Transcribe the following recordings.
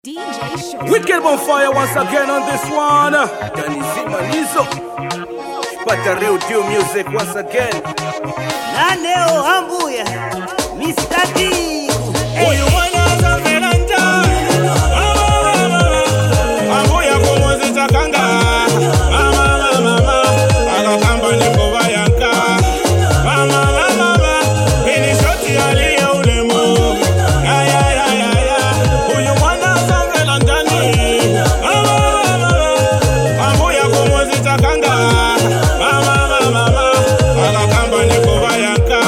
DJ Show. Wicked on fire once again on this one. Danny Zimanizo. But the real deal music once again. Naneo Hambuya, Mr. D. Uyu mwana za veranda. Hambuya kumuzi chakanga. Mama, akakamba niko bayanka. Mama, ini shoti alia ulemu. Ya. Uyu mwana za veranda ni. Hambuya kumuzi chakanga. Mama, akakamba niko bayanka.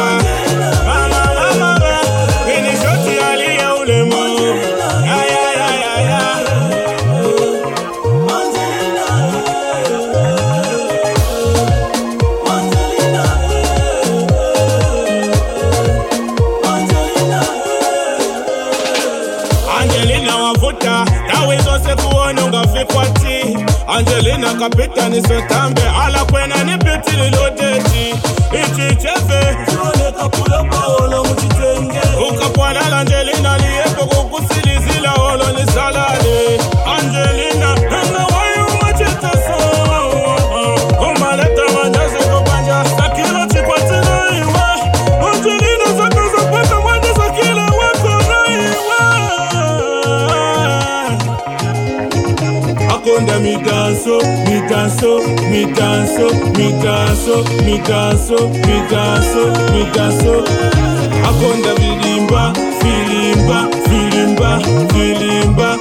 Angelina wavuta, dawe zose kuona ungafikwati. Angelina kapita nisotambe, ala kwena ni beauty lilodeti. Ichi chefe, zone kapula paolo mchitenge. Ukapwala Angelina liyepo kukusilizila olo ni salade. Angelina, hanga wayu machita sawa. Umaleta manjazi kupanja, sakilo chikwati na iwa. Angelina zaka zapata mwanja sakila wako na iwa. Akonda midanso. Akonda filimba.